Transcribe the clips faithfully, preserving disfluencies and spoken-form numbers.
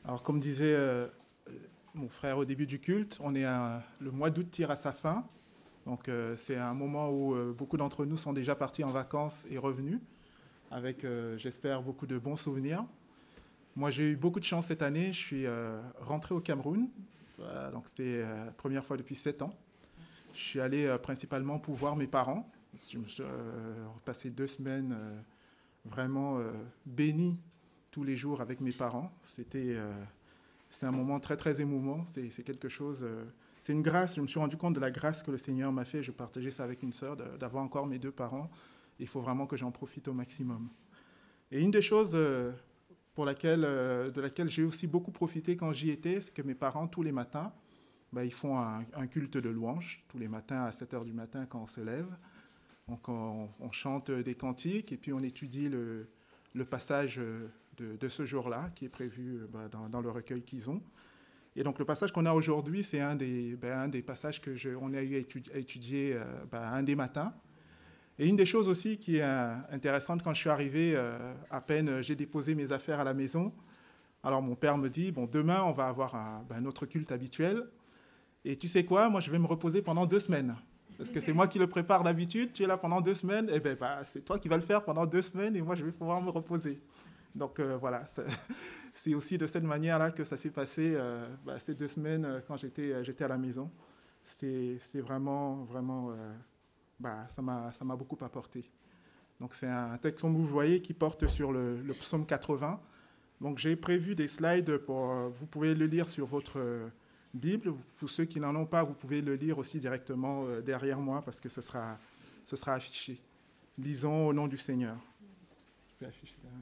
Alors, comme disait euh, mon frère au début du culte, on est un- le mois d'août tire à sa fin. Donc, euh, c'est un moment où euh, beaucoup d'entre nous sont déjà partis en vacances et revenus, avec, euh, j'espère, beaucoup de bons souvenirs. Moi, j'ai eu beaucoup de chance cette année. Je suis euh, rentré au Cameroun. Voilà, donc, c'était euh, la première fois depuis sept ans. Je suis allé euh, principalement pour voir mes parents. Je me suis euh, passé deux semaines euh, vraiment euh, béni tous les jours avec mes parents. C'était euh, c'est un moment très très émouvant. C'est, c'est quelque chose. Euh, c'est une grâce. Je me suis rendu compte de la grâce que le Seigneur m'a fait. Je partageais ça avec une sœur de, d'avoir encore mes deux parents. Il faut vraiment que j'en profite au maximum. Et une des choses euh, pour laquelle, euh, de laquelle j'ai aussi beaucoup profité quand j'y étais, c'est que mes parents tous les matins, ben, ils font un, un culte de louange tous les matins à sept heures du matin quand on se lève. Donc on, on chante des cantiques et puis on étudie le, le passage de, de ce jour-là qui est prévu bah, dans, dans le recueil qu'ils ont. Et donc le passage qu'on a aujourd'hui, c'est un des, ben, un des passages que je, on a eu à étudier, à étudier euh, ben, un des matins. Et une des choses aussi qui est euh, intéressante, quand je suis arrivé, euh, à peine euh, j'ai déposé mes affaires à la maison, alors mon père me dit, bon, demain on va avoir un, ben, notre culte habituel. Et tu sais quoi, moi je vais me reposer pendant deux semaines. Parce que c'est moi qui le prépare d'habitude, tu es là pendant deux semaines, et bien bah, c'est toi qui vas le faire pendant deux semaines et moi je vais pouvoir me reposer. Donc euh, voilà, c'est, c'est aussi de cette manière-là que ça s'est passé euh, bah, ces deux semaines euh, quand j'étais, euh, j'étais à la maison. C'est, c'est vraiment, vraiment, euh, bah, ça, m'a, ça m'a beaucoup apporté. Donc c'est un texte, comme vous voyez, qui porte sur le, le psaume quatre-vingts. Donc j'ai prévu des slides pour, euh, vous pouvez le lire sur votre euh, Bible. Pour ceux qui n'en ont pas, vous pouvez le lire aussi directement euh, derrière moi parce que ce sera, ce sera affiché. Lisons au nom du Seigneur. Je vais afficher là.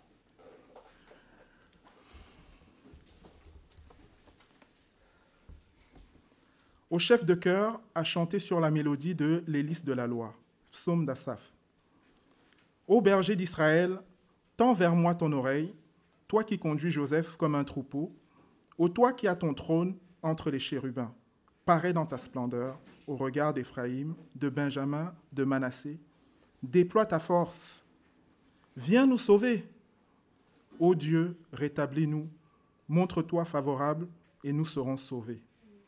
Au chef de chœur a chanté sur la mélodie de l'hélice de la loi, psaume d'Asaph. Ô berger d'Israël, tends vers moi ton oreille, toi qui conduis Joseph comme un troupeau, ô toi qui as ton trône entre les chérubins, parais dans ta splendeur au regard d'Éphraïm, de Benjamin, de Manassé. Déploie ta force. Viens nous sauver. Ô Dieu, rétablis-nous. Montre-toi favorable et nous serons sauvés.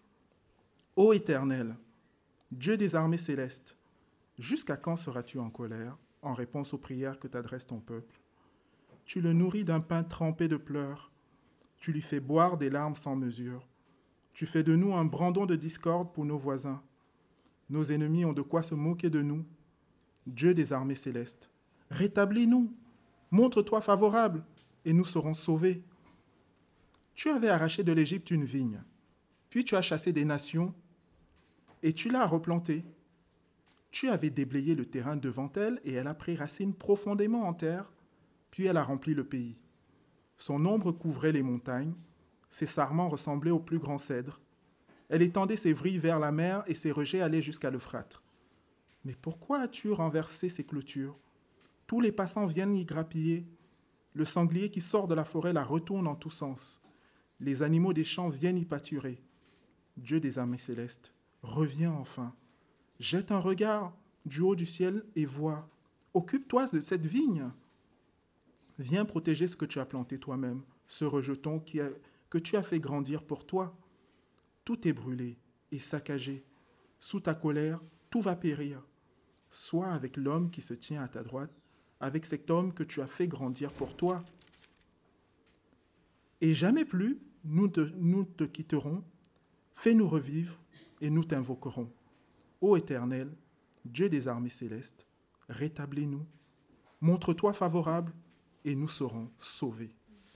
Ô Éternel, Dieu des armées célestes, jusqu'à quand seras-tu en colère en réponse aux prières que t'adresse ton peuple? Tu le nourris d'un pain trempé de pleurs. Tu lui fais boire des larmes sans mesure. Tu fais de nous un brandon de discorde pour nos voisins. Nos ennemis ont de quoi se moquer de nous. Dieu des armées célestes, rétablis-nous, montre-toi favorable, et nous serons sauvés. Tu avais arraché de l'Égypte une vigne, puis tu as chassé des nations, et tu l'as replantée. Tu avais déblayé le terrain devant elle, et elle a pris racine profondément en terre, puis elle a rempli le pays. Son ombre couvrait les montagnes, ses sarments ressemblaient aux plus grands cèdres. Elle étendait ses vrilles vers la mer, et ses rejets allaient jusqu'à l'Euphrate. Mais pourquoi as-tu renversé ces clôtures? Tous les passants viennent y grappiller. Le sanglier qui sort de la forêt la retourne en tous sens. Les animaux des champs viennent y pâturer. Dieu des armées célestes, reviens enfin. Jette un regard du haut du ciel et vois. Occupe-toi de cette vigne. Viens protéger ce que tu as planté toi-même, ce rejeton qui a, que tu as fait grandir pour toi. Tout est brûlé et saccagé. Sous ta colère, tout va périr. Sois avec l'homme qui se tient à ta droite, avec cet homme que tu as fait grandir pour toi. Et jamais plus, nous te, nous te quitterons. Fais-nous revivre et nous t'invoquerons. Ô Éternel, Dieu des armées célestes, rétablis-nous. Montre-toi favorable et nous serons sauvés.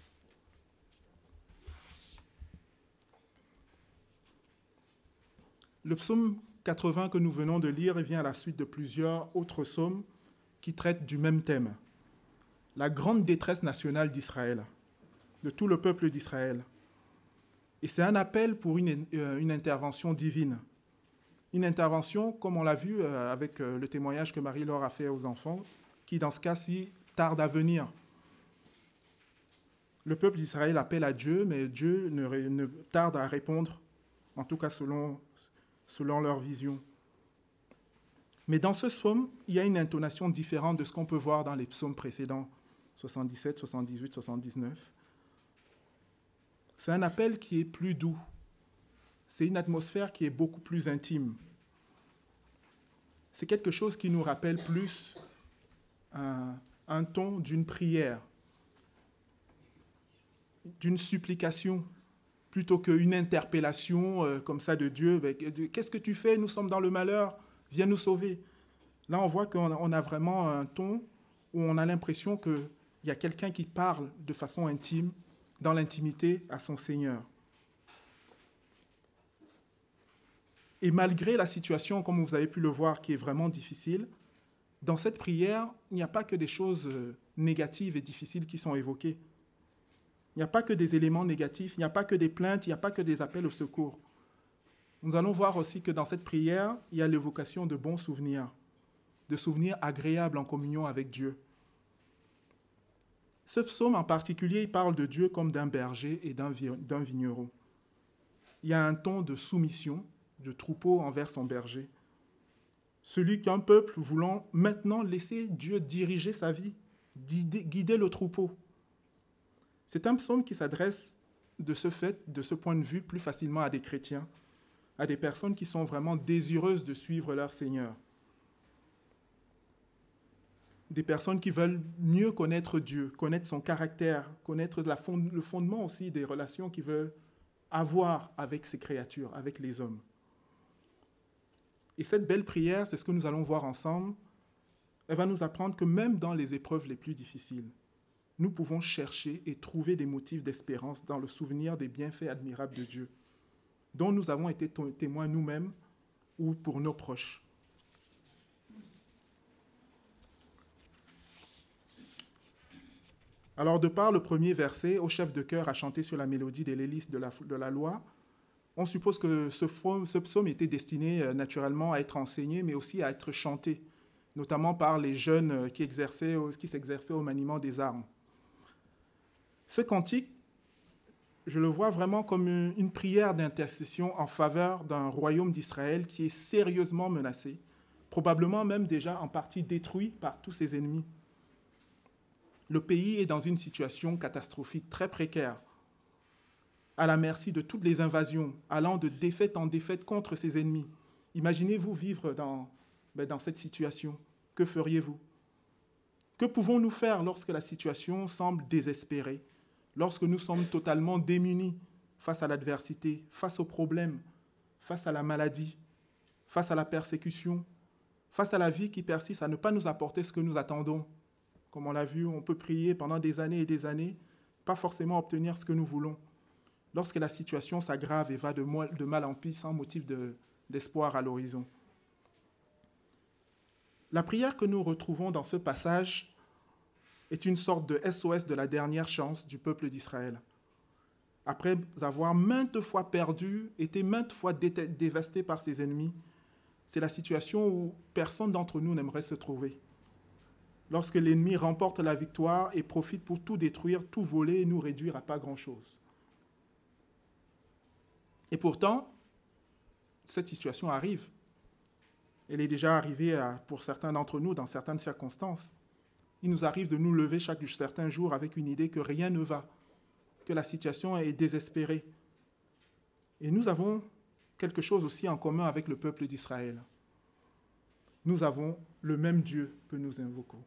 Le psaume quatre-vingts que nous venons de lire vient à la suite de plusieurs autres psaumes qui traitent du même thème. La grande détresse nationale d'Israël, de tout le peuple d'Israël. Et c'est un appel pour une, une intervention divine. Une intervention, comme on l'a vu avec le témoignage que Marie-Laure a fait aux enfants, qui dans ce cas-ci tarde à venir. Le peuple d'Israël appelle à Dieu, mais Dieu ne, ne tarde à répondre, en tout cas selon, selon leur vision. Mais dans ce psaume, il y a une intonation différente de ce qu'on peut voir dans les psaumes précédents, soixante-dix-sept, soixante-dix-huit, soixante-dix-neuf. C'est un appel qui est plus doux. C'est une atmosphère qui est beaucoup plus intime. C'est quelque chose qui nous rappelle plus un, un ton d'une prière, d'une supplication, plutôt qu'une interpellation euh, comme ça de Dieu. Qu'est-ce que tu fais? Nous sommes dans le malheur, viens nous sauver. Là, on voit qu'on a, on a vraiment un ton où on a l'impression qu'il y a quelqu'un qui parle de façon intime, dans l'intimité, à son Seigneur. Et malgré la situation, comme vous avez pu le voir, qui est vraiment difficile, dans cette prière, il n'y a pas que des choses négatives et difficiles qui sont évoquées. Il n'y a pas que des éléments négatifs, il n'y a pas que des plaintes, il n'y a pas que des appels au secours. Nous allons voir aussi que dans cette prière, il y a l'évocation de bons souvenirs, de souvenirs agréables en communion avec Dieu. Ce psaume en particulier, il parle de Dieu comme d'un berger et d'un, d'un vigneron. Il y a un ton de soumission, de troupeau envers son berger. Celui qu'un peuple voulant maintenant laisser Dieu diriger sa vie, guider le troupeau. C'est un psaume qui s'adresse de ce fait, de ce point de vue, plus facilement à des chrétiens, à des personnes qui sont vraiment désireuses de suivre leur Seigneur. Des personnes qui veulent mieux connaître Dieu, connaître son caractère, connaître la fond- le fondement aussi des relations qu'ils veulent avoir avec ces créatures, avec les hommes. Et cette belle prière, c'est ce que nous allons voir ensemble, elle va nous apprendre que même dans les épreuves les plus difficiles, nous pouvons chercher et trouver des motifs d'espérance dans le souvenir des bienfaits admirables de Dieu, dont nous avons été témoins nous-mêmes ou pour nos proches. Alors, de par le premier verset, au chef de chœur à chanter sur la mélodie des Lélis de la, de la loi, on suppose que ce, ce psaume était destiné euh, naturellement à être enseigné, mais aussi à être chanté, notamment par les jeunes qui, exerçaient, qui s'exerçaient au maniement des armes. Ce cantique, je le vois vraiment comme une, une prière d'intercession en faveur d'un royaume d'Israël qui est sérieusement menacé, probablement même déjà en partie détruit par tous ses ennemis. Le pays est dans une situation catastrophique très précaire, à la merci de toutes les invasions, allant de défaite en défaite contre ses ennemis. Imaginez-vous vivre dans, ben, dans cette situation. Que feriez-vous? Que pouvons-nous faire lorsque la situation semble désespérée, lorsque nous sommes totalement démunis face à l'adversité, face aux problèmes, face à la maladie, face à la persécution, face à la vie qui persiste à ne pas nous apporter ce que nous attendons? Comme on l'a vu, on peut prier pendant des années et des années, pas forcément obtenir ce que nous voulons. Lorsque la situation s'aggrave et va de mal en pis sans motif de, d'espoir à l'horizon. La prière que nous retrouvons dans ce passage est une sorte de S O S de la dernière chance du peuple d'Israël. Après avoir maintes fois perdu, été maintes fois dé- dévasté par ses ennemis, c'est la situation où personne d'entre nous n'aimerait se trouver. Lorsque l'ennemi remporte la victoire et profite pour tout détruire, tout voler et nous réduire à pas grand-chose. Et pourtant, cette situation arrive. Elle est déjà arrivée à, pour certains d'entre nous dans certaines circonstances. Il nous arrive de nous lever chaque certain jour avec une idée que rien ne va, que la situation est désespérée. Et nous avons quelque chose aussi en commun avec le peuple d'Israël. Nous avons le même Dieu que nous invoquons.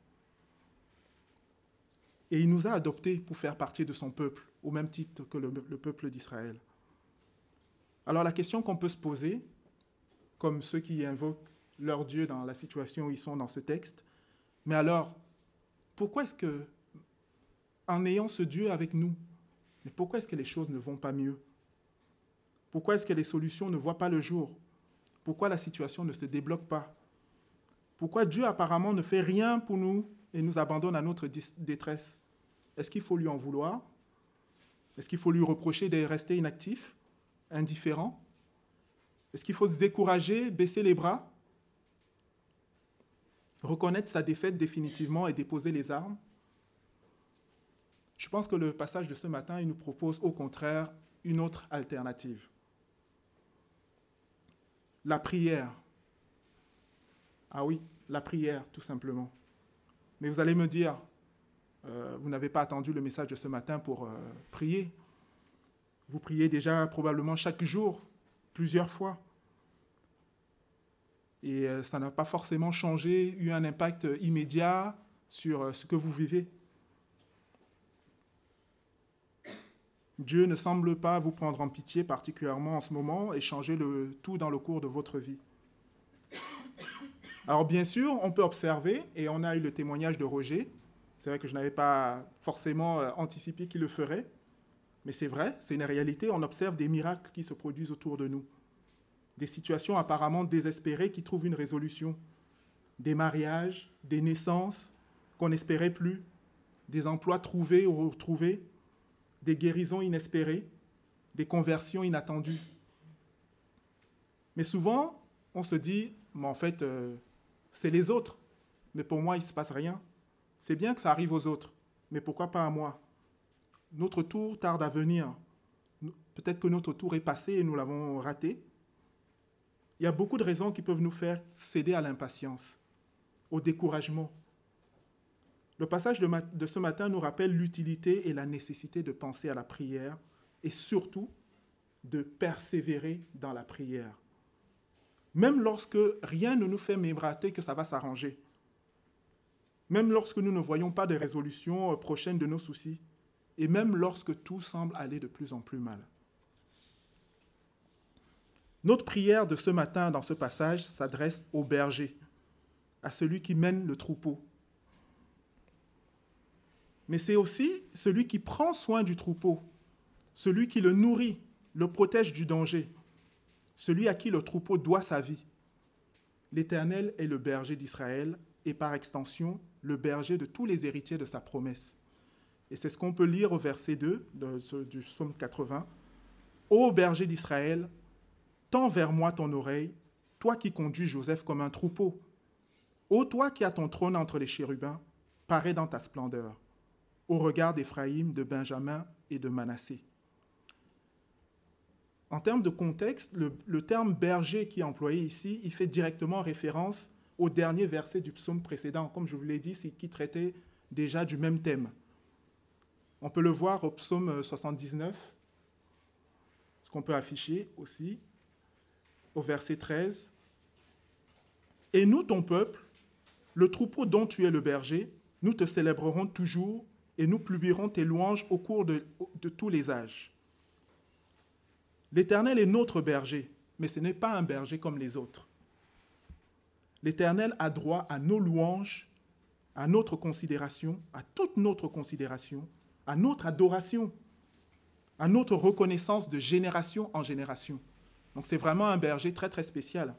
Et il nous a adoptés pour faire partie de son peuple, au même titre que le, le peuple d'Israël. Alors la question qu'on peut se poser, comme ceux qui invoquent leur Dieu dans la situation où ils sont dans ce texte, mais alors, pourquoi est-ce que, en ayant ce Dieu avec nous, mais pourquoi est-ce que les choses ne vont pas mieux? Pourquoi est-ce que les solutions ne voient pas le jour? Pourquoi la situation ne se débloque pas? Pourquoi Dieu apparemment ne fait rien pour nous et nous abandonne à notre détresse? Est-ce qu'il faut lui en vouloir? Est-ce qu'il faut lui reprocher de rester inactif, indifférent? Est-ce qu'il faut se décourager, baisser les bras, reconnaître sa défaite définitivement et déposer les armes? Je pense que le passage de ce matin, il nous propose au contraire une autre alternative. La prière. Ah oui, la prière, tout simplement. Mais vous allez me dire, euh, vous n'avez pas attendu le message de ce matin pour euh, prier. Vous priez déjà probablement chaque jour, plusieurs fois. Et euh, ça n'a pas forcément changé, eu un impact euh, immédiat sur euh, ce que vous vivez. Dieu ne semble pas vous prendre en pitié particulièrement en ce moment et changer le tout dans le cours de votre vie. Alors bien sûr, on peut observer, et on a eu le témoignage de Roger. C'est vrai que je n'avais pas forcément euh, anticipé qu'il le ferait, mais c'est vrai, c'est une réalité. On observe des miracles qui se produisent autour de nous. Des situations apparemment désespérées qui trouvent une résolution. Des mariages, des naissances qu'on n'espérait plus, des emplois trouvés ou retrouvés, des guérisons inespérées, des conversions inattendues. Mais souvent, on se dit, mais en fait, euh, c'est les autres. Mais pour moi, il ne se passe rien. C'est bien que ça arrive aux autres, mais pourquoi pas à moi? Notre tour tarde à venir. Peut-être que notre tour est passé et nous l'avons raté. Il y a beaucoup de raisons qui peuvent nous faire céder à l'impatience, au découragement. Le passage de, ma- de ce matin nous rappelle l'utilité et la nécessité de penser à la prière et surtout de persévérer dans la prière. Même lorsque rien ne nous fait mébrater que ça va s'arranger. Même lorsque nous ne voyons pas de résolution prochaine de nos soucis. Et même lorsque tout semble aller de plus en plus mal. Notre prière de ce matin dans ce passage s'adresse au berger, à celui qui mène le troupeau. Mais c'est aussi celui qui prend soin du troupeau, celui qui le nourrit, le protège du danger, celui à qui le troupeau doit sa vie. L'Éternel est le berger d'Israël et par extension, le berger de tous les héritiers de sa promesse. Et c'est ce qu'on peut lire au verset deux de ce, du psaume quatre-vingts. « Ô berger d'Israël, tends vers moi ton oreille, toi qui conduis Joseph comme un troupeau. Ô toi qui as ton trône entre les chérubins, parais dans ta splendeur, au regard d'Éphraïm, de Benjamin et de Manassé. » En termes de contexte, le, le terme berger qui est employé ici, il fait directement référence au dernier verset du psaume précédent. Comme je vous l'ai dit, c'est qui traitait déjà du même thème. On peut le voir au psaume soixante-dix-neuf, ce qu'on peut afficher aussi, au verset treize. « Et nous, ton peuple, le troupeau dont tu es le berger, nous te célébrerons toujours et nous publierons tes louanges au cours de, de tous les âges. L'Éternel est notre berger, mais ce n'est pas un berger comme les autres. L'Éternel a droit à nos louanges, à notre considération, à toute notre considération, à notre adoration, à notre reconnaissance de génération en génération. » Donc c'est vraiment un berger très très spécial.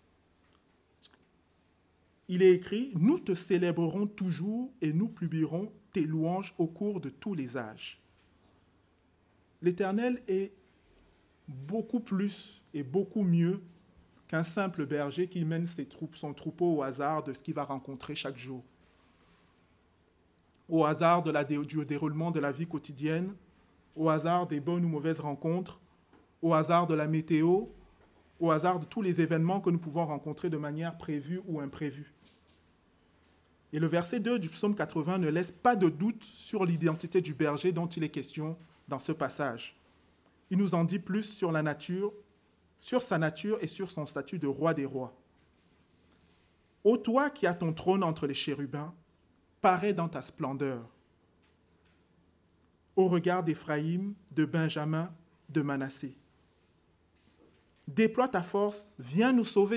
Il est écrit « Nous te célébrerons toujours et nous publierons tes louanges au cours de tous les âges. » L'Éternel est beaucoup plus et beaucoup mieux qu'un simple berger qui mène ses troupes, son troupeau au hasard de ce qu'il va rencontrer chaque jour. Au hasard de la, du déroulement de la vie quotidienne, au hasard des bonnes ou mauvaises rencontres, au hasard de la météo, au hasard de tous les événements que nous pouvons rencontrer de manière prévue ou imprévue. Et le verset deux du psaume quatre-vingts ne laisse pas de doute sur l'identité du berger dont il est question dans ce passage. Il nous en dit plus sur la nature, sur sa nature et sur son statut de roi des rois. « Ô toi qui as ton trône entre les chérubins, parais dans ta splendeur. Au regard d'Éphraïm, de Benjamin, de Manassé. Déploie ta force, viens nous sauver. »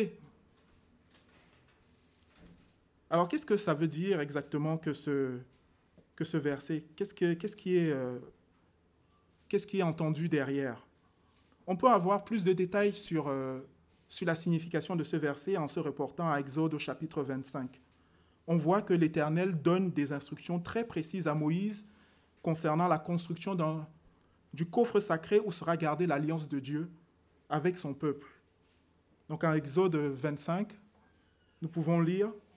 Alors, qu'est-ce que ça veut dire exactement que ce, que ce verset? Qu'est-ce, que, qu'est-ce, qui est, euh, qu'est-ce qui est entendu derrière? On peut avoir plus de détails sur, euh, sur la signification de ce verset en se reportant à Exode au chapitre vingt-cinq. On voit que l'Éternel donne des instructions très précises à Moïse concernant la construction d'un, du coffre sacré où sera gardée l'alliance de Dieu avec son peuple. Donc en Exode vingt-cinq, nous pouvons lire «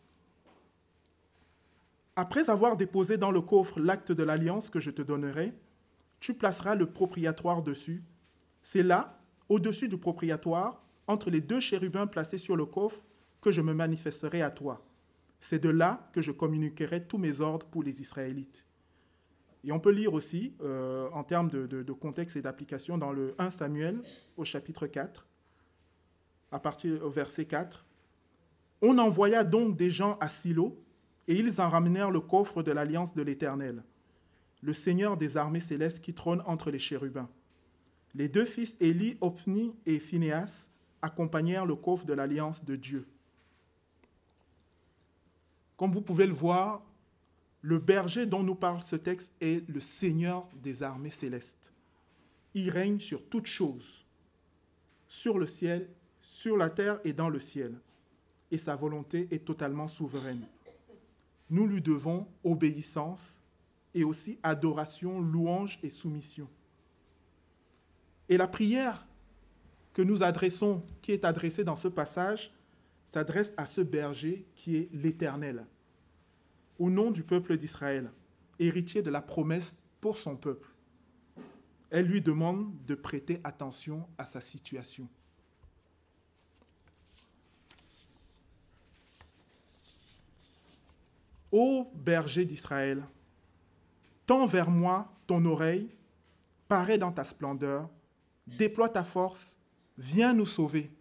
Après avoir déposé dans le coffre l'acte de l'alliance que je te donnerai, tu placeras le propriatoire dessus. C'est là, au-dessus du propriatoire, entre les deux chérubins placés sur le coffre, que je me manifesterai à toi. C'est de là que je communiquerai tous mes ordres pour les Israélites. Et on peut lire aussi, euh, en termes de, de, de contexte et d'application, dans le premier Samuel, au chapitre quatre, à partir au verset quatre. « On envoya donc des gens à Silo, et ils en ramenèrent le coffre de l'alliance de l'Éternel, le Seigneur des armées célestes qui trône entre les chérubins. Les deux fils Élie, Ophni et Phinéas accompagnèrent le coffre de l'alliance de Dieu. » Comme vous pouvez le voir, le berger dont nous parle ce texte est le Seigneur des armées célestes. Il règne sur toutes choses, sur le ciel, sur la terre et dans le ciel. Et sa volonté est totalement souveraine. Nous lui devons obéissance et aussi adoration, louange et soumission. Et la prière que nous adressons, qui est adressée dans ce passage, s'adresse à ce berger qui est l'Éternel, au nom du peuple d'Israël, héritier de la promesse pour son peuple. Elle lui demande de prêter attention à sa situation. Ô berger d'Israël, tends vers moi ton oreille, parais dans ta splendeur, déploie ta force, viens nous sauver.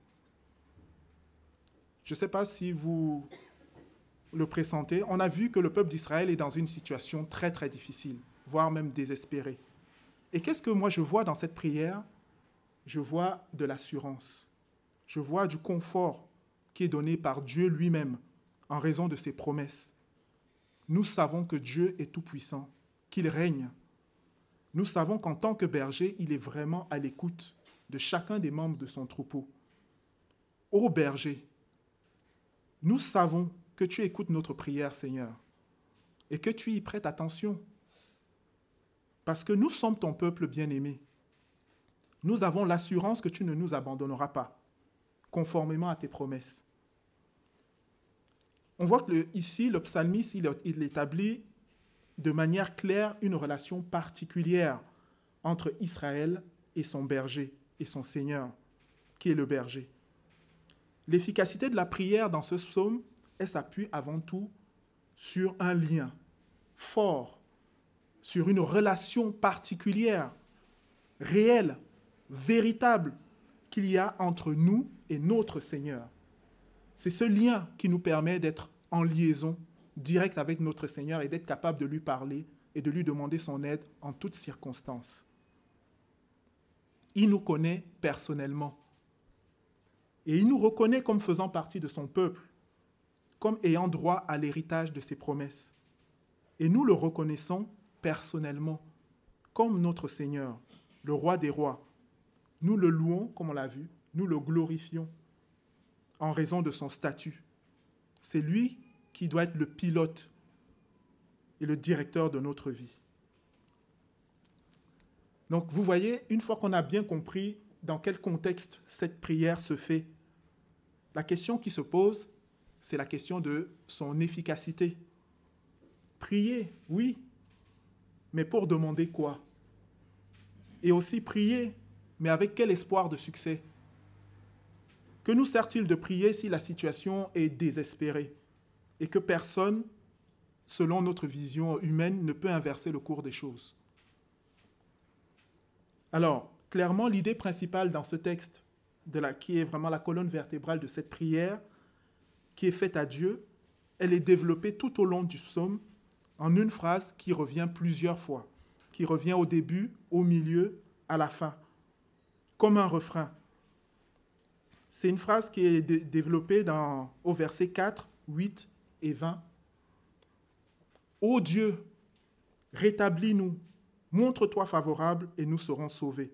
Je ne sais pas si vous le pressentez, on a vu que le peuple d'Israël est dans une situation très très difficile, voire même désespérée. Et qu'est-ce que moi je vois dans cette prière? Je vois de l'assurance, je vois du confort qui est donné par Dieu lui-même en raison de ses promesses. Nous savons que Dieu est tout-puissant, qu'il règne. Nous savons qu'en tant que berger, il est vraiment à l'écoute de chacun des membres de son troupeau. Ô berger, nous savons que tu écoutes notre prière, Seigneur, et que tu y prêtes attention, parce que nous sommes ton peuple bien-aimé. Nous avons l'assurance que tu ne nous abandonneras pas, conformément à tes promesses. On voit que le, ici, le psalmiste, il, il établit de manière claire une relation particulière entre Israël et son berger, et son Seigneur, qui est le berger. L'efficacité de la prière dans ce psaume, elle s'appuie avant tout sur un lien fort, sur une relation particulière, réelle, véritable, qu'il y a entre nous et notre Seigneur. C'est ce lien qui nous permet d'être en liaison directe avec notre Seigneur et d'être capable de lui parler et de lui demander son aide en toutes circonstances. Il nous connaît personnellement et il nous reconnaît comme faisant partie de son peuple, comme ayant droit à l'héritage de ses promesses. Et nous le reconnaissons personnellement comme notre Seigneur, le roi des rois. Nous le louons, comme on l'a vu, nous le glorifions en raison de son statut. C'est lui qui doit être le pilote et le directeur de notre vie. Donc vous voyez, une fois qu'on a bien compris dans quel contexte cette prière se fait, la question qui se pose, c'est la question de son efficacité. Prier, oui, mais pour demander quoi? Et aussi prier, mais avec quel espoir de succès? Que nous sert-il de prier si la situation est désespérée et que personne, selon notre vision humaine, ne peut inverser le cours des choses? Alors, clairement, l'idée principale dans ce texte, de la, qui est vraiment la colonne vertébrale de cette prière, qui est faite à Dieu, elle est développée tout au long du psaume en une phrase qui revient plusieurs fois, qui revient au début, au milieu, à la fin, comme un refrain. C'est une phrase qui est dé- développée dans, au verset quatre, huit et vingt. « Ô Dieu, rétablis-nous, montre-toi favorable et nous serons sauvés.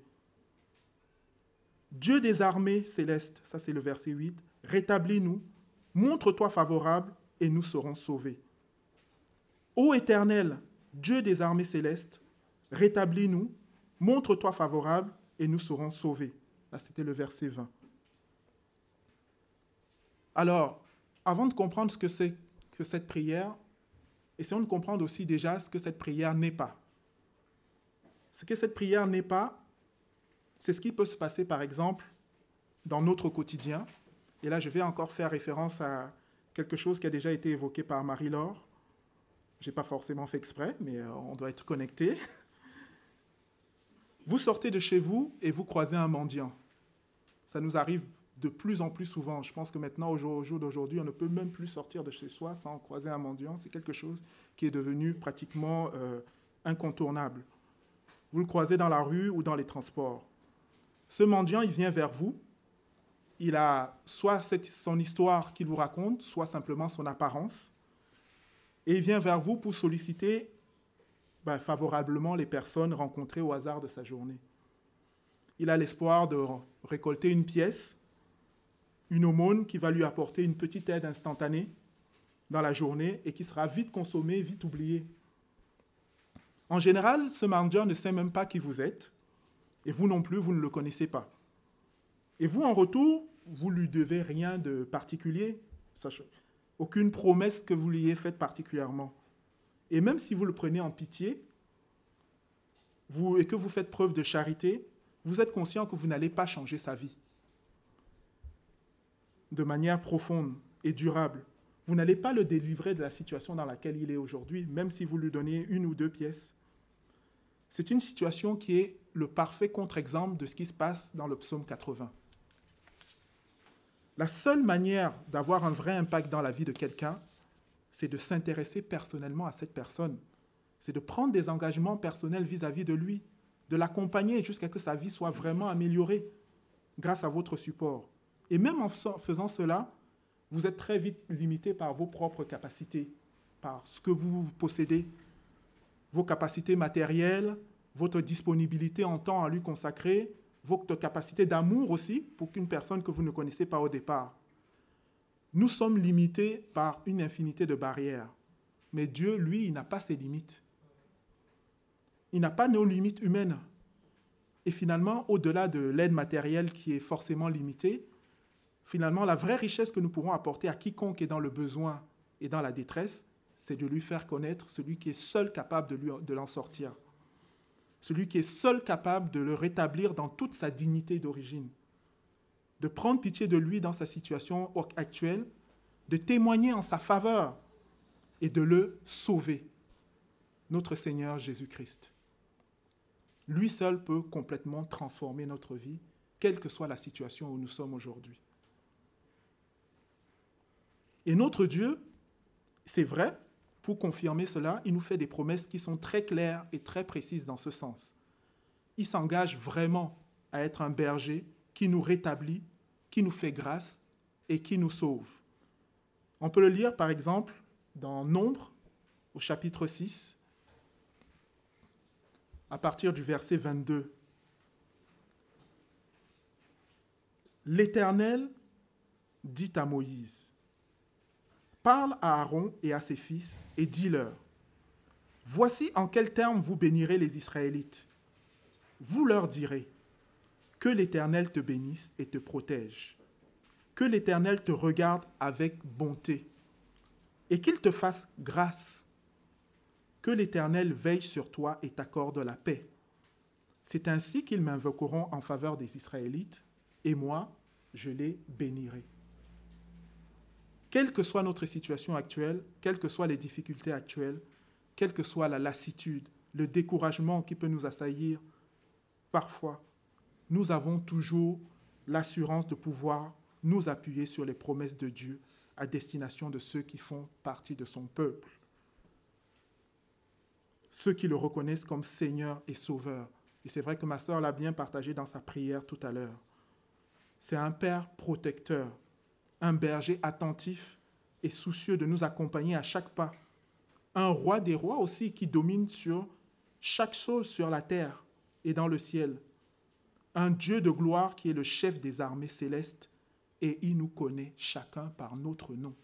Dieu des armées célestes, ça c'est le verset huit, rétablis-nous, montre-toi favorable et nous serons sauvés. Ô Éternel, Dieu des armées célestes, rétablis-nous, montre-toi favorable et nous serons sauvés. » Là, c'était le verset vingt. Alors, avant de comprendre ce que c'est que cette prière, essayons de comprendre aussi déjà ce que cette prière n'est pas. Ce que cette prière n'est pas, c'est ce qui peut se passer, par exemple, dans notre quotidien. Et là, je vais encore faire référence à quelque chose qui a déjà été évoqué par Marie-Laure. Je n'ai pas forcément fait exprès, mais euh, on doit être connecté. Vous sortez de chez vous et vous croisez un mendiant. Ça nous arrive de plus en plus souvent. Je pense que maintenant, au jour, au jour d'aujourd'hui, on ne peut même plus sortir de chez soi sans croiser un mendiant. C'est quelque chose qui est devenu pratiquement euh, incontournable. Vous le croisez dans la rue ou dans les transports. Ce mendiant, il vient vers vous. Il a soit cette, son histoire qu'il vous raconte, soit simplement son apparence. Et il vient vers vous pour solliciter ben, favorablement les personnes rencontrées au hasard de sa journée. Il a l'espoir de récolter une pièce, une aumône qui va lui apporter une petite aide instantanée dans la journée et qui sera vite consommée, vite oubliée. En général, ce mendiant ne sait même pas qui vous êtes, et vous non plus, vous ne le connaissez pas. Et vous, en retour, vous ne lui devez rien de particulier, aucune promesse que vous lui ayez faite particulièrement. Et même si vous le prenez en pitié vous, et que vous faites preuve de charité, vous êtes conscient que vous n'allez pas changer sa vie de manière profonde et durable. Vous n'allez pas le délivrer de la situation dans laquelle il est aujourd'hui, même si vous lui donnez une ou deux pièces. C'est une situation qui est le parfait contre-exemple de ce qui se passe dans le psaume quatre-vingts. La seule manière d'avoir un vrai impact dans la vie de quelqu'un, c'est de s'intéresser personnellement à cette personne. C'est de prendre des engagements personnels vis-à-vis de lui, de l'accompagner jusqu'à ce que sa vie soit vraiment améliorée grâce à votre support. Et même en faisant cela, vous êtes très vite limité par vos propres capacités, par ce que vous possédez, vos capacités matérielles, votre disponibilité en temps à lui consacrer, votre capacité d'amour aussi pour qu'une personne que vous ne connaissez pas au départ. Nous sommes limités par une infinité de barrières. Mais Dieu, lui, il n'a pas ses limites. Il n'a pas nos limites humaines. Et finalement, au-delà de l'aide matérielle qui est forcément limitée, finalement, la vraie richesse que nous pourrons apporter à quiconque est dans le besoin et dans la détresse, c'est de lui faire connaître celui qui est seul capable de, lui, de l'en sortir. Celui qui est seul capable de le rétablir dans toute sa dignité d'origine. De prendre pitié de lui dans sa situation actuelle, de témoigner en sa faveur et de le sauver. Notre Seigneur Jésus-Christ. Lui seul peut complètement transformer notre vie, quelle que soit la situation où nous sommes aujourd'hui. Et notre Dieu, c'est vrai, pour confirmer cela, il nous fait des promesses qui sont très claires et très précises dans ce sens. Il s'engage vraiment à être un berger qui nous rétablit, qui nous fait grâce et qui nous sauve. On peut le lire, par exemple, dans Nombre, au chapitre six, à partir du verset vingt-deux. L'Éternel dit à Moïse, « Parle à Aaron et à ses fils et dis-leur, « Voici en quels termes vous bénirez les Israélites. Vous leur direz, « Que l'Éternel te bénisse et te protège. Que l'Éternel te regarde avec bonté et qu'il te fasse grâce. Que l'Éternel veille sur toi et t'accorde la paix. C'est ainsi qu'ils m'invoqueront en faveur des Israélites, et moi, je les bénirai. » Quelle que soit notre situation actuelle, quelles que soient les difficultés actuelles, quelle que soit la lassitude, le découragement qui peut nous assaillir, parfois, nous avons toujours l'assurance de pouvoir nous appuyer sur les promesses de Dieu à destination de ceux qui font partie de son peuple. Ceux qui le reconnaissent comme Seigneur et Sauveur. Et c'est vrai que ma sœur l'a bien partagé dans sa prière tout à l'heure. C'est un Père protecteur, un berger attentif et soucieux de nous accompagner à chaque pas. Un roi des rois aussi qui domine sur chaque chose sur la terre et dans le ciel. Un Dieu de gloire qui est le chef des armées célestes et il nous connaît chacun par notre nom.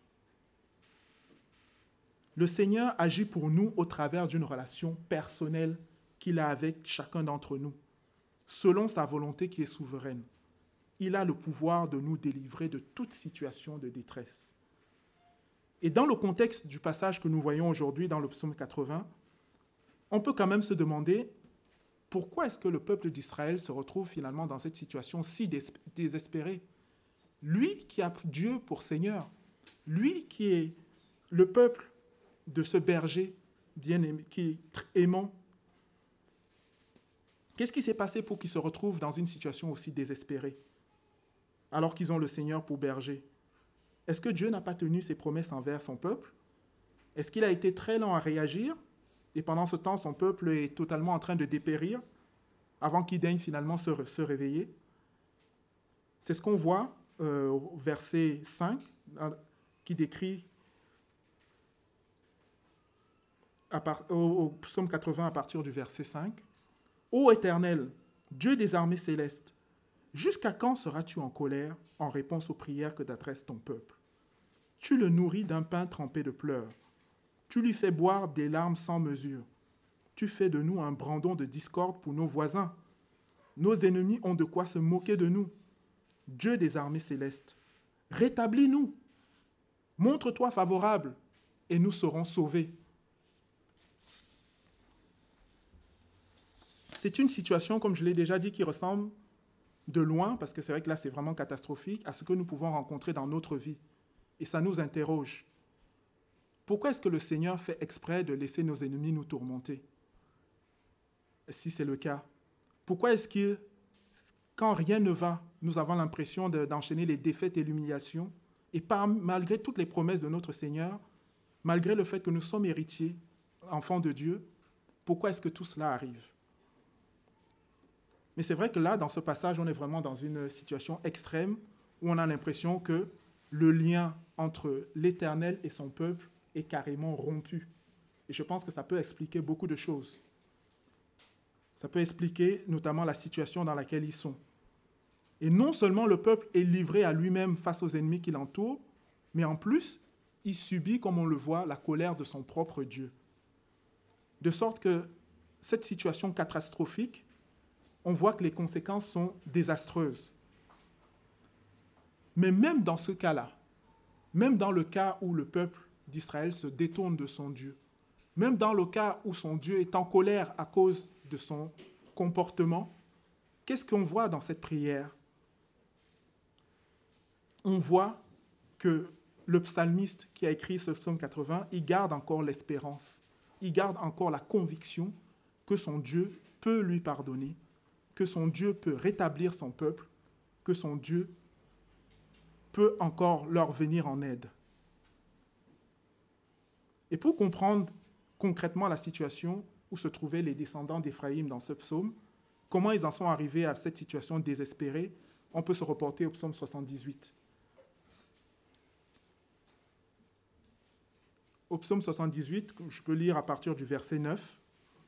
Le Seigneur agit pour nous au travers d'une relation personnelle qu'il a avec chacun d'entre nous, selon sa volonté qui est souveraine. Il a le pouvoir de nous délivrer de toute situation de détresse. Et dans le contexte du passage que nous voyons aujourd'hui dans le psaume quatre-vingts, on peut quand même se demander pourquoi est-ce que le peuple d'Israël se retrouve finalement dans cette situation si désespérée. Lui qui a Dieu pour Seigneur, lui qui est le peuple de ce berger bien aimé, qui est aimant. Qu'est-ce qui s'est passé pour qu'ils se retrouvent dans une situation aussi désespérée, alors qu'ils ont le Seigneur pour berger? Est-ce que Dieu n'a pas tenu ses promesses envers son peuple? Est-ce qu'il a été très lent à réagir? Et pendant ce temps, son peuple est totalement en train de dépérir avant qu'il daigne finalement se, se réveiller. C'est ce qu'on voit euh, au verset cinq, qui décrit à part, au, au psaume quatre-vingts à partir du verset cinq. « Ô Éternel, Dieu des armées célestes, jusqu'à quand seras-tu en colère en réponse aux prières que t'adresse ton peuple? Tu le nourris d'un pain trempé de pleurs. Tu lui fais boire des larmes sans mesure. Tu fais de nous un brandon de discorde pour nos voisins. Nos ennemis ont de quoi se moquer de nous. Dieu des armées célestes, rétablis-nous. Montre-toi favorable et nous serons sauvés. » C'est une situation, comme je l'ai déjà dit, qui ressemble de loin, parce que c'est vrai que là, c'est vraiment catastrophique, à ce que nous pouvons rencontrer dans notre vie. Et ça nous interroge. Pourquoi est-ce que le Seigneur fait exprès de laisser nos ennemis nous tourmenter? Si c'est le cas. Pourquoi est-ce que, quand rien ne va, nous avons l'impression de, d'enchaîner les défaites et l'humiliation, et par, malgré toutes les promesses de notre Seigneur, malgré le fait que nous sommes héritiers, enfants de Dieu, pourquoi est-ce que tout cela arrive? Mais c'est vrai que là, dans ce passage, on est vraiment dans une situation extrême où on a l'impression que le lien entre l'Éternel et son peuple est carrément rompu. Et je pense que ça peut expliquer beaucoup de choses. Ça peut expliquer notamment la situation dans laquelle ils sont. Et non seulement le peuple est livré à lui-même face aux ennemis qui l'entourent, mais en plus, il subit, comme on le voit, la colère de son propre Dieu. De sorte que cette situation catastrophique, on voit que les conséquences sont désastreuses. Mais même dans ce cas-là, même dans le cas où le peuple d'Israël se détourne de son Dieu, même dans le cas où son Dieu est en colère à cause de son comportement, qu'est-ce qu'on voit dans cette prière? On voit que le psalmiste qui a écrit ce psaume quatre-vingts, il garde encore l'espérance, il garde encore la conviction que son Dieu peut lui pardonner, que son Dieu peut rétablir son peuple, que son Dieu peut encore leur venir en aide. Et pour comprendre concrètement la situation où se trouvaient les descendants d'Éphraïm dans ce psaume, comment ils en sont arrivés à cette situation désespérée, on peut se reporter au psaume soixante-dix-huit. Au psaume soixante-dix-huit, je peux lire à partir du verset neuf.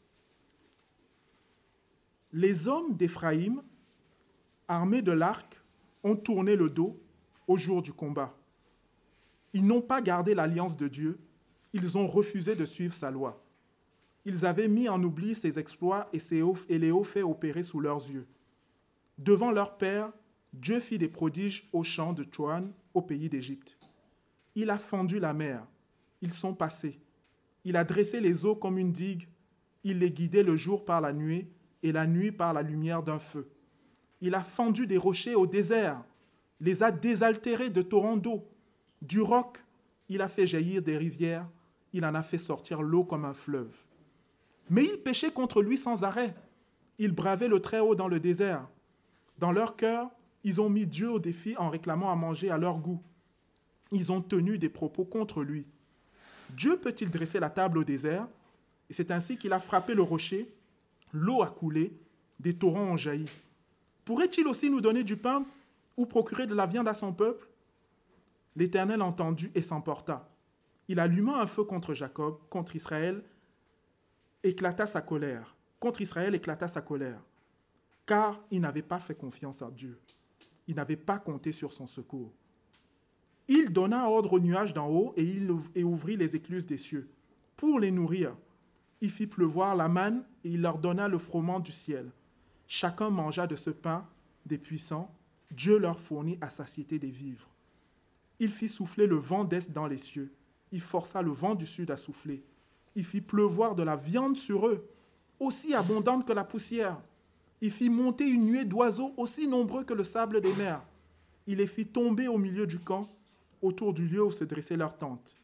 Les hommes d'Éphraïm, armés de l'arc, ont tourné le dos au jour du combat. Ils n'ont pas gardé l'alliance de Dieu, ils ont refusé de suivre sa loi. Ils avaient mis en oubli ses exploits et, ses hauts, et les hauts faits opérés sous leurs yeux. Devant leur père, Dieu fit des prodiges au champ de Tchoan, au pays d'Égypte. Il a fendu la mer, ils sont passés. Il a dressé les eaux comme une digue, il les guidait le jour par la nuée, et la nuit par la lumière d'un feu. Il a fendu des rochers au désert, les a désaltérés de torrents d'eau. Du roc, il a fait jaillir des rivières, il en a fait sortir l'eau comme un fleuve. Mais ils péchaient contre lui sans arrêt. Ils bravaient le Très-Haut dans le désert. Dans leur cœur, ils ont mis Dieu au défi en réclamant à manger à leur goût. Ils ont tenu des propos contre lui. Dieu peut-il dresser la table au désert? Et c'est ainsi qu'il a frappé le rocher. L'eau a coulé, des torrents ont jailli. Pourrait-il aussi nous donner du pain ou procurer de la viande à son peuple? L'Éternel entendit et s'emporta. Il alluma un feu contre Jacob, contre Israël, éclata sa colère. Contre Israël éclata sa colère, car il n'avait pas fait confiance à Dieu. Il n'avait pas compté sur son secours. Il donna ordre aux nuages d'en haut et il et ouvrit les écluses des cieux pour les nourrir. Il fit pleuvoir la manne et il leur donna le froment du ciel. Chacun mangea de ce pain des puissants. Dieu leur fournit à satiété des vivres. Il fit souffler le vent d'est dans les cieux. Il força le vent du sud à souffler. Il fit pleuvoir de la viande sur eux, aussi abondante que la poussière. Il fit monter une nuée d'oiseaux aussi nombreux que le sable des mers. Il les fit tomber au milieu du camp, autour du lieu où se dressait leur tente.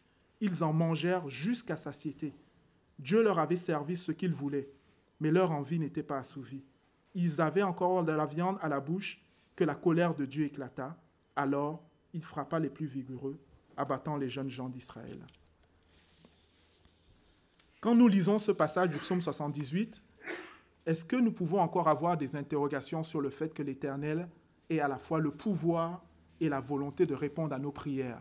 Ils en mangèrent jusqu'à satiété. Dieu leur avait servi ce qu'ils voulaient, mais leur envie n'était pas assouvie. Ils avaient encore de la viande à la bouche que la colère de Dieu éclata. Alors, il frappa les plus vigoureux, abattant les jeunes gens d'Israël. Quand nous lisons ce passage du psaume soixante-dix-huit, est-ce que nous pouvons encore avoir des interrogations sur le fait que l'Éternel ait à la fois le pouvoir et la volonté de répondre à nos prières?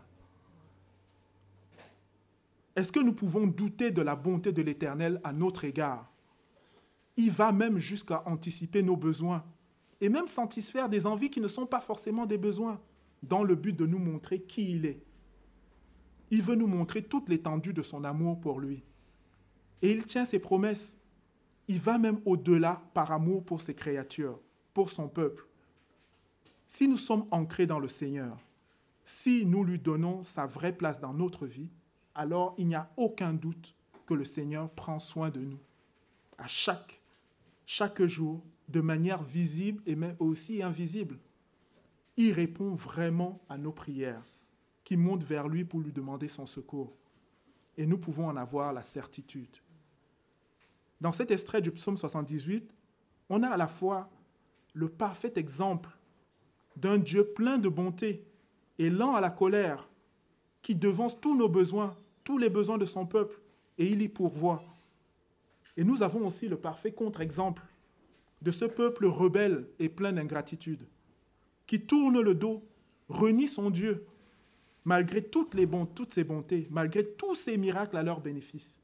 Est-ce que nous pouvons douter de la bonté de l'Éternel à notre égard? Il va même jusqu'à anticiper nos besoins et même satisfaire des envies qui ne sont pas forcément des besoins, dans le but de nous montrer qui il est. Il veut nous montrer toute l'étendue de son amour pour lui. Et il tient ses promesses. Il va même au-delà par amour pour ses créatures, pour son peuple. Si nous sommes ancrés dans le Seigneur, si nous lui donnons sa vraie place dans notre vie, alors il n'y a aucun doute que le Seigneur prend soin de nous. À chaque, chaque jour, de manière visible et même aussi invisible. Il répond vraiment à nos prières, qui montent vers lui pour lui demander son secours. Et nous pouvons en avoir la certitude. Dans cet extrait du psaume soixante-dix-huit, on a à la fois le parfait exemple d'un Dieu plein de bonté et lent à la colère, qui devance tous nos besoins, tous les besoins de son peuple, et il y pourvoit. Et nous avons aussi le parfait contre-exemple de ce peuple rebelle et plein d'ingratitude, qui tourne le dos, renie son Dieu, malgré toutes, les bon, toutes ses bontés, malgré tous ses miracles à leur bénéfice.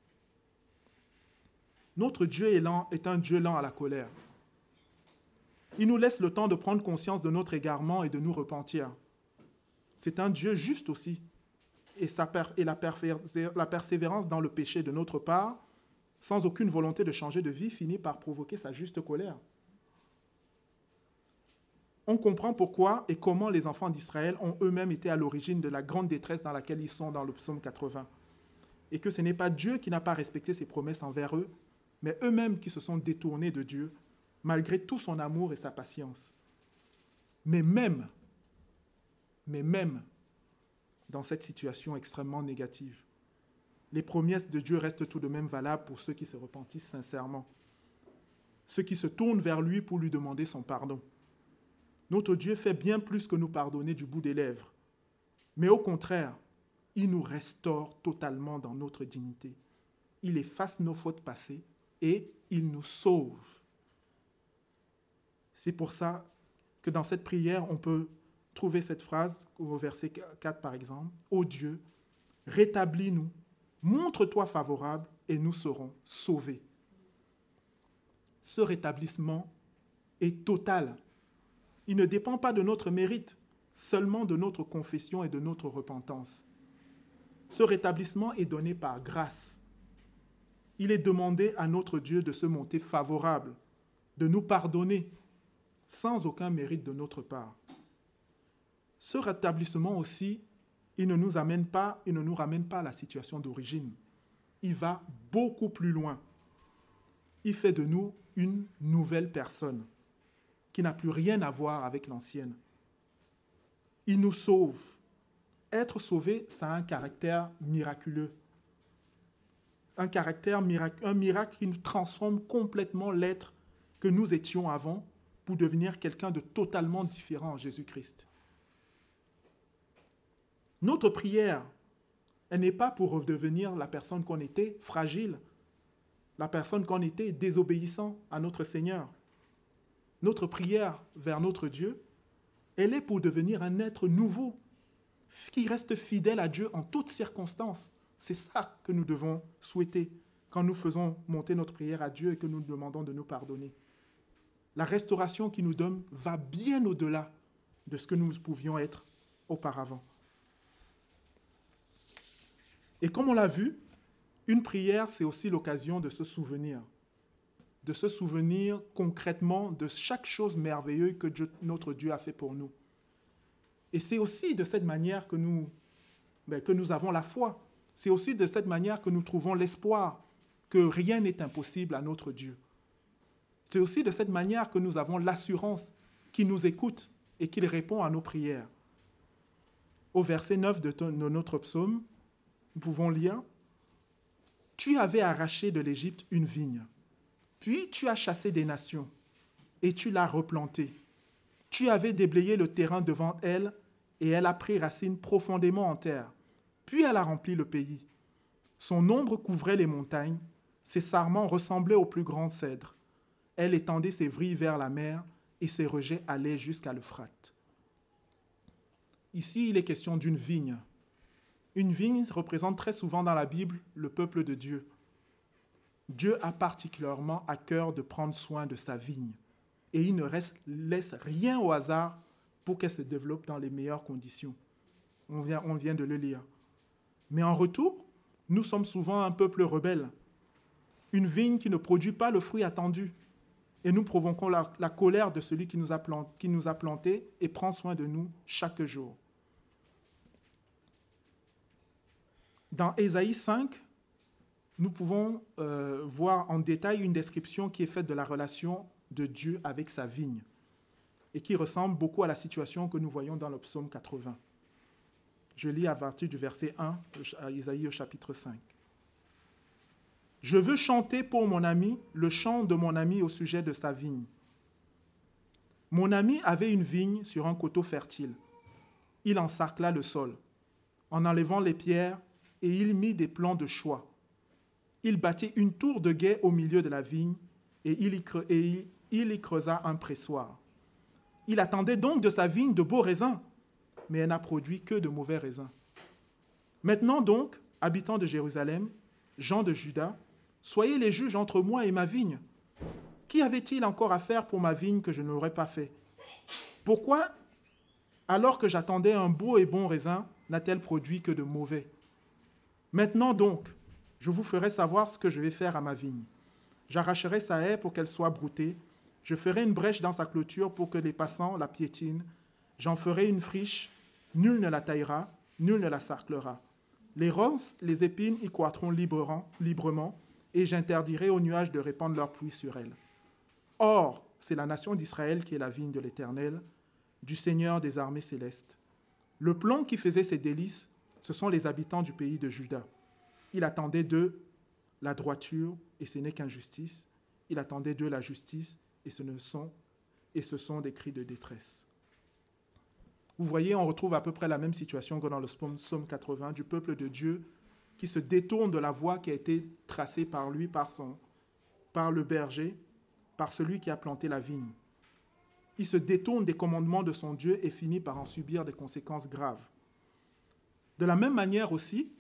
Notre Dieu est lent, est un Dieu lent à la colère. Il nous laisse le temps de prendre conscience de notre égarement et de nous repentir. C'est un Dieu juste aussi. Et, sa per- et la, perfé- la persévérance dans le péché de notre part, sans aucune volonté de changer de vie, finit par provoquer sa juste colère. On comprend pourquoi et comment les enfants d'Israël ont eux-mêmes été à l'origine de la grande détresse dans laquelle ils sont dans le psaume quatre-vingts. Et que ce n'est pas Dieu qui n'a pas respecté ses promesses envers eux, mais eux-mêmes qui se sont détournés de Dieu, malgré tout son amour et sa patience. Mais même, mais même dans cette situation extrêmement négative, les promesses de Dieu restent tout de même valables pour ceux qui se repentissent sincèrement, ceux qui se tournent vers lui pour lui demander son pardon. Notre Dieu fait bien plus que nous pardonner du bout des lèvres, mais au contraire, il nous restaure totalement dans notre dignité. Il efface nos fautes passées et il nous sauve. C'est pour ça que dans cette prière, on peut trouver cette phrase au verset quatre par exemple. « Ô Dieu, rétablis-nous, montre-toi favorable et nous serons sauvés. » Ce rétablissement est total. Il ne dépend pas de notre mérite, seulement de notre confession et de notre repentance. Ce rétablissement est donné par grâce. Il est demandé à notre Dieu de se montrer favorable, de nous pardonner, sans aucun mérite de notre part. Ce rétablissement aussi, il ne nous amène pas, il ne nous ramène pas à la situation d'origine. Il va beaucoup plus loin. Il fait de nous une nouvelle personne qui n'a plus rien à voir avec l'ancienne. Il nous sauve. Être sauvé, ça a un caractère miraculeux. Un caractère mirac- un miracle qui nous transforme complètement l'être que nous étions avant pour devenir quelqu'un de totalement différent en Jésus-Christ. Notre prière, elle n'est pas pour redevenir la personne qu'on était, fragile, la personne qu'on était, désobéissant à notre Seigneur. Notre prière vers notre Dieu, elle est pour devenir un être nouveau, qui reste fidèle à Dieu en toutes circonstances. C'est ça que nous devons souhaiter quand nous faisons monter notre prière à Dieu et que nous demandons de nous pardonner. La restauration qu'il nous donne va bien au-delà de ce que nous pouvions être auparavant. Et comme on l'a vu, une prière, c'est aussi l'occasion de se souvenir, de se souvenir concrètement de chaque chose merveilleuse que Dieu, notre Dieu a fait pour nous. Et c'est aussi de cette manière que nous, ben, que nous avons la foi. C'est aussi de cette manière que nous trouvons l'espoir que rien n'est impossible à notre Dieu. C'est aussi de cette manière que nous avons l'assurance qu'il nous écoute et qu'il répond à nos prières. Au verset neuf de, ton, de notre psaume, nous pouvons lire, « Tu avais arraché de l'Égypte une vigne, puis tu as chassé des nations, et tu l'as replantée. Tu avais déblayé le terrain devant elle, et elle a pris racine profondément en terre. Puis elle a rempli le pays. Son ombre couvrait les montagnes, ses sarments ressemblaient aux plus grands cèdres. Elle étendait ses vrilles vers la mer, et ses rejets allaient jusqu'à l'Euphrate. » Ici, il est question d'une vigne. Une vigne représente très souvent dans la Bible le peuple de Dieu. Dieu a particulièrement à cœur de prendre soin de sa vigne. Et il ne reste, laisse rien au hasard pour qu'elle se développe dans les meilleures conditions. On vient, on vient de le lire. Mais en retour, nous sommes souvent un peuple rebelle. Une vigne qui ne produit pas le fruit attendu. Et nous provoquons la, la colère de celui qui nous, a plant, qui nous a plantés et prend soin de nous chaque jour. Dans Ésaïe cinq, nous pouvons euh, voir en détail une description qui est faite de la relation de Dieu avec sa vigne et qui ressemble beaucoup à la situation que nous voyons dans le psaume quatre-vingts. Je lis à partir du verset un à Ésaïe au chapitre cinq. « Je veux chanter pour mon ami le chant de mon ami au sujet de sa vigne. Mon ami avait une vigne sur un coteau fertile. Il encercla le sol, en enlevant les pierres, et il mit des plants de choix. Il bâtit une tour de guet au milieu de la vigne, et il y, cre- et il, il y creusa un pressoir. Il attendait donc de sa vigne de beaux raisins, mais elle n'a produit que de mauvais raisins. Maintenant donc, habitants de Jérusalem, gens de Juda, soyez les juges entre moi et ma vigne. Qu'y avait-il encore à faire pour ma vigne que je n'aurais pas fait? Pourquoi, alors que j'attendais un beau et bon raisin, n'a-t-elle produit que de mauvais? Maintenant donc, je vous ferai savoir ce que je vais faire à ma vigne. J'arracherai sa haie pour qu'elle soit broutée. Je ferai une brèche dans sa clôture pour que les passants la piétinent. J'en ferai une friche. Nul ne la taillera, nul ne la sarclera. Les ronces, les épines y croîtront librement, et j'interdirai aux nuages de répandre leur pluie sur elle. Or, c'est la nation d'Israël qui est la vigne de l'Éternel, du Seigneur des armées célestes. Le plan qui faisait ses délices, ce sont les habitants du pays de Juda. Il attendait d'eux la droiture, et ce n'est qu'injustice. Il attendait d'eux la justice, et ce, ne sont, et ce sont des cris de détresse. Vous voyez, on retrouve à peu près la même situation que dans le psaume quatre-vingts, du peuple de Dieu qui se détourne de la voie qui a été tracée par lui, par, son, par le berger, par celui qui a planté la vigne. Il se détourne des commandements de son Dieu et finit par en subir des conséquences graves. De la même manière aussi,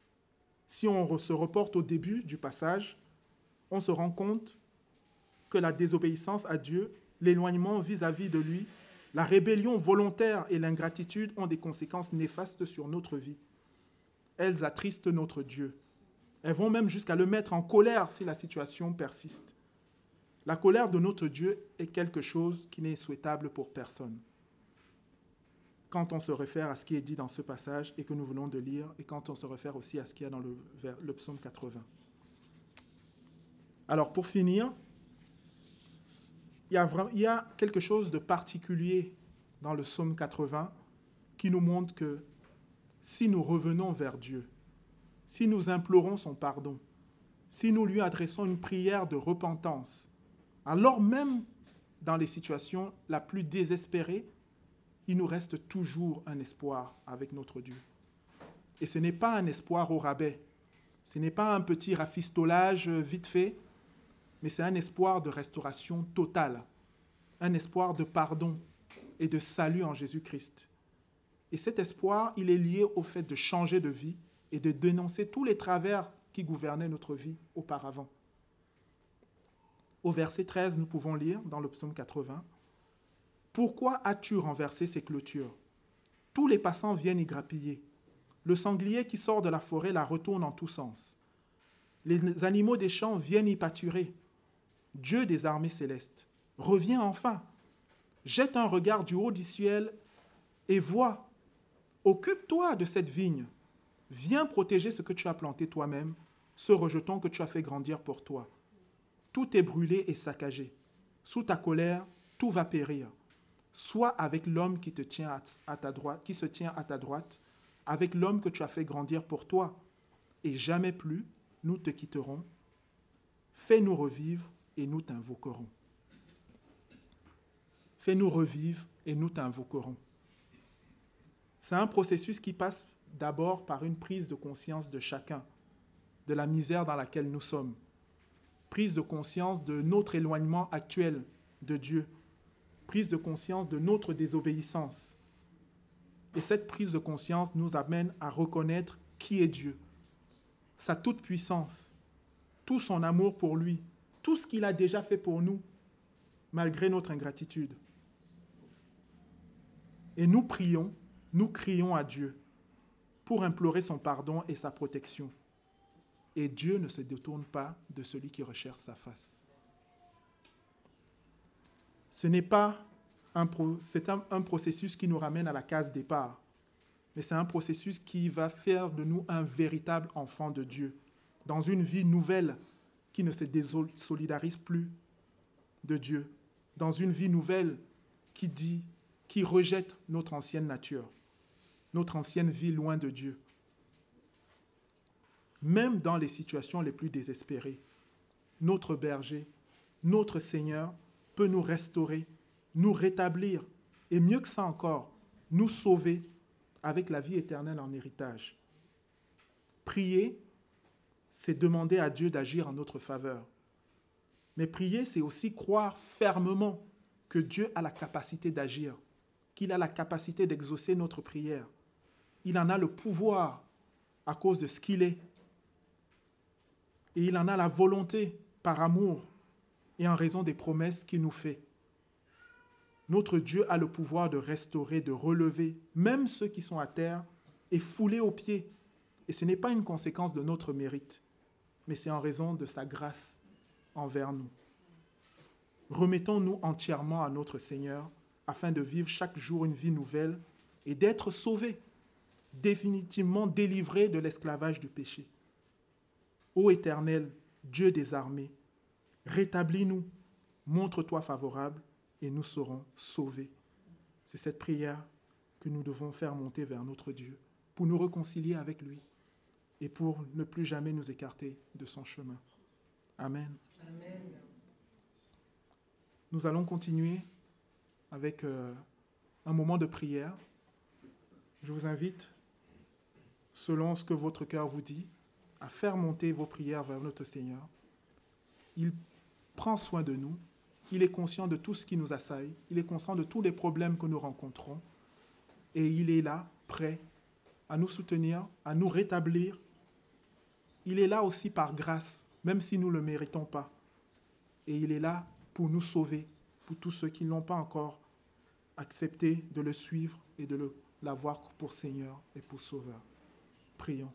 si on se reporte au début du passage, on se rend compte que la désobéissance à Dieu, l'éloignement vis-à-vis de lui, la rébellion volontaire et l'ingratitude ont des conséquences néfastes sur notre vie. Elles attristent notre Dieu. Elles vont même jusqu'à le mettre en colère si la situation persiste. La colère de notre Dieu est quelque chose qui n'est souhaitable pour personne. Quand on se réfère à ce qui est dit dans ce passage et que nous venons de lire, et quand on se réfère aussi à ce qu'il y a dans le, le psaume quatre-vingts. Alors, pour finir, il y a, il y a quelque chose de particulier dans le psaume quatre-vingts qui nous montre que si nous revenons vers Dieu, si nous implorons son pardon, si nous lui adressons une prière de repentance, alors même dans les situations la plus désespérées, il nous reste toujours un espoir avec notre Dieu. Et ce n'est pas un espoir au rabais, ce n'est pas un petit rafistolage vite fait, mais c'est un espoir de restauration totale, un espoir de pardon et de salut en Jésus-Christ. Et cet espoir, il est lié au fait de changer de vie et de dénoncer tous les travers qui gouvernaient notre vie auparavant. Au verset treize, nous pouvons lire dans le psaume quatre-vingts, « Pourquoi as-tu renversé ces clôtures? Tous les passants viennent y grappiller. Le sanglier qui sort de la forêt la retourne en tous sens. Les animaux des champs viennent y pâturer. Dieu des armées célestes, reviens enfin. Jette un regard du haut du ciel et vois. Occupe-toi de cette vigne. Viens protéger ce que tu as planté toi-même, ce rejeton que tu as fait grandir pour toi. Tout est brûlé et saccagé. Sous ta colère, tout va périr. Sois avec l'homme qui te tient à ta droite, qui se tient à ta droite, avec l'homme que tu as fait grandir pour toi. et jamais plus nous te quitterons. Fais-nous revivre et nous t'invoquerons. Fais-nous revivre et nous t'invoquerons. C'est un processus qui passe d'abord par une prise de conscience de chacun, de la misère dans laquelle nous sommes. Prise de conscience de notre éloignement actuel de Dieu. Prise de conscience de notre désobéissance. Et cette prise de conscience nous amène à reconnaître qui est Dieu, sa toute-puissance, tout son amour pour lui, tout ce qu'il a déjà fait pour nous, malgré notre ingratitude. Et nous prions, nous crions à Dieu pour implorer son pardon et sa protection. Et Dieu ne se détourne pas de celui qui recherche sa face. Ce n'est pas un, pro, c'est un, un processus qui nous ramène à la case départ, mais c'est un processus qui va faire de nous un véritable enfant de Dieu, dans une vie nouvelle qui ne se désolidarise plus de Dieu, dans une vie nouvelle qui dit, qui rejette notre ancienne nature, notre ancienne vie loin de Dieu. Même dans les situations les plus désespérées, notre berger, notre Seigneur peut nous restaurer, nous rétablir, et mieux que ça encore, nous sauver avec la vie éternelle en héritage. Prier, c'est demander à Dieu d'agir en notre faveur. Mais prier, c'est aussi croire fermement que Dieu a la capacité d'agir, qu'il a la capacité d'exaucer notre prière. Il en a le pouvoir à cause de ce qu'il est. Et il en a la volonté par amour et en raison des promesses qu'il nous fait. Notre Dieu a le pouvoir de restaurer, de relever, même ceux qui sont à terre et foulés aux pieds. Et ce n'est pas une conséquence de notre mérite, mais c'est en raison de sa grâce envers nous. Remettons-nous entièrement à notre Seigneur afin de vivre chaque jour une vie nouvelle et d'être sauvés, définitivement délivrés de l'esclavage du péché. Ô Éternel, Dieu des armées, rétablis-nous, montre-toi favorable et nous serons sauvés. C'est cette prière que nous devons faire monter vers notre Dieu pour nous réconcilier avec lui et pour ne plus jamais nous écarter de son chemin. Amen. Amen. Nous allons continuer avec euh, un moment de prière. Je vous invite, selon ce que votre cœur vous dit, à faire monter vos prières vers notre Seigneur. Il prend soin de nous. Il est conscient de tout ce qui nous assaille. Il est conscient de tous les problèmes que nous rencontrons. Et il est là, prêt à nous soutenir, à nous rétablir. Il est là aussi par grâce, même si nous ne le méritons pas. Et il est là pour nous sauver, pour tous ceux qui n'ont pas encore accepté de le suivre et de le, l'avoir pour Seigneur et pour Sauveur. Prions.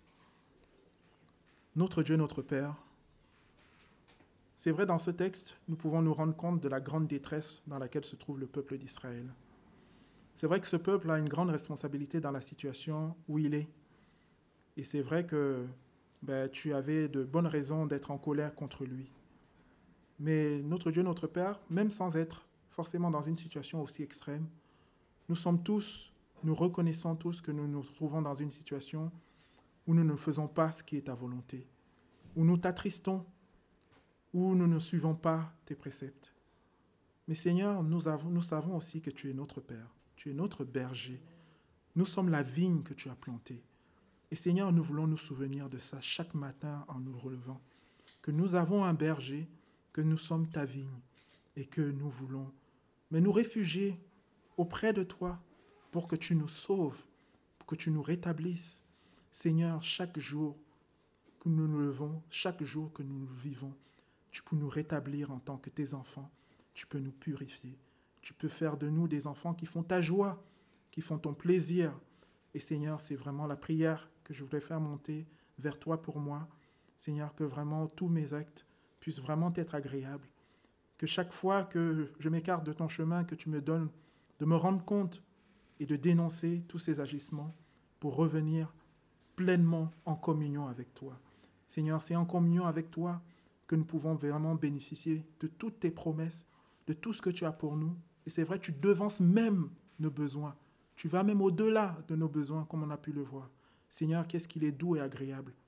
Notre Dieu, notre Père, c'est vrai, dans ce texte, nous pouvons nous rendre compte de la grande détresse dans laquelle se trouve le peuple d'Israël. C'est vrai que ce peuple a une grande responsabilité dans la situation où il est. Et c'est vrai que ben, tu avais de bonnes raisons d'être en colère contre lui. Mais notre Dieu, notre Père, même sans être forcément dans une situation aussi extrême, nous sommes tous, nous reconnaissons tous que nous nous trouvons dans une situation où nous ne faisons pas ce qui est ta volonté, où nous t'attristons, où nous ne suivons pas tes préceptes. Mais Seigneur, nous, avons, nous savons aussi que tu es notre Père, tu es notre berger. Nous sommes la vigne que tu as plantée. Et Seigneur, nous voulons nous souvenir de ça chaque matin en nous relevant, que nous avons un berger, que nous sommes ta vigne et que nous voulons mais nous réfugier auprès de toi pour que tu nous sauves, pour que tu nous rétablisses. Seigneur, chaque jour que nous nous levons, chaque jour que nous vivons, tu peux nous rétablir en tant que tes enfants. Tu peux nous purifier. Tu peux faire de nous des enfants qui font ta joie, qui font ton plaisir. Et Seigneur, c'est vraiment la prière que je voudrais faire monter vers toi pour moi. Seigneur, que vraiment tous mes actes puissent vraiment être agréables. Que chaque fois que je m'écarte de ton chemin, que tu me donnes de me rendre compte et de dénoncer tous ces agissements pour revenir pleinement en communion avec toi. Seigneur, c'est en communion avec toi que nous pouvons vraiment bénéficier de toutes tes promesses, de tout ce que tu as pour nous. Et c'est vrai, tu devances même nos besoins. Tu vas même au-delà de nos besoins, comme on a pu le voir. Seigneur, qu'est-ce qu'il est doux et agréable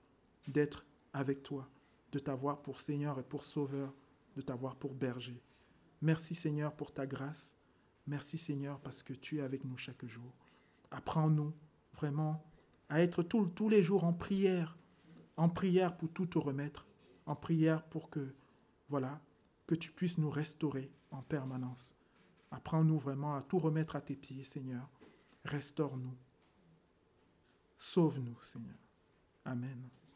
d'être avec toi, de t'avoir pour Seigneur et pour Sauveur, de t'avoir pour berger. Merci Seigneur pour ta grâce. Merci Seigneur parce que tu es avec nous chaque jour. Apprends-nous vraiment à être tout, tous les jours en prière, en prière pour tout te remettre, en prière pour que, voilà, que tu puisses nous restaurer en permanence. Apprends-nous vraiment à tout remettre à tes pieds, Seigneur. Restaure-nous. Sauve-nous, Seigneur. Amen.